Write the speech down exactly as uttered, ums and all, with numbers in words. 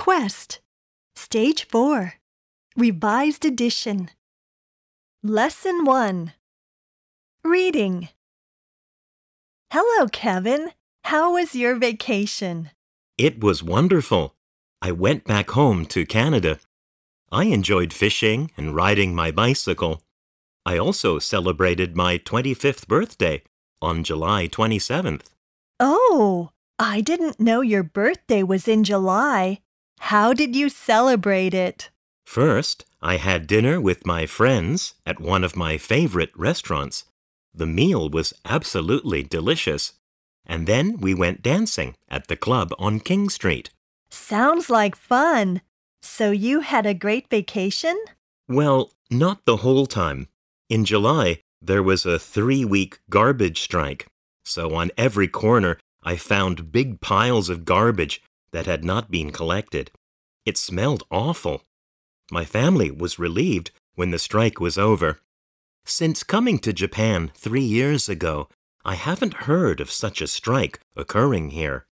Quest. Stage four. Revised Edition. Lesson one. Reading. Hello, Kevin. How was your vacation? It was wonderful. I went back home to Canada. I enjoyed fishing and riding my bicycle. I also celebrated my twenty-fifth birthday on July twenty-seventh. Oh, I didn't know your birthday was in July. How did you celebrate it? First, I had dinner with my friends at one of my favorite restaurants. The meal was absolutely delicious. And then we went dancing at the club on King Street. Sounds like fun. So you had a great vacation? Well, not the whole time. In July, there was a three-week garbage strike. So on every corner, I found big piles of garbage that had not been collected. It smelled awful. My family was relieved when the strike was over. Since coming to Japan three years ago, I haven't heard of such a strike occurring here.